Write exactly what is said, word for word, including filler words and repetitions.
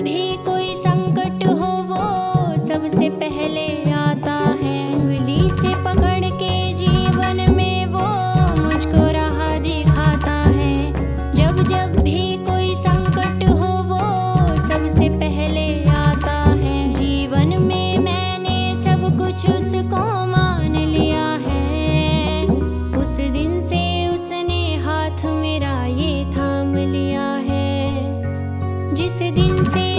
भी कोई संकट हो वो सबसे पहले आता है। उंगली से पकड़ के जीवन में वो मुझको राह दिखाता है। जब जब भी कोई संकट हो वो सबसे पहले आता है। जीवन में मैंने सब कुछ उसको मान लिया है। उस दिन से उसने हाथ मेरा ये थाम लिया है। जिस दिन से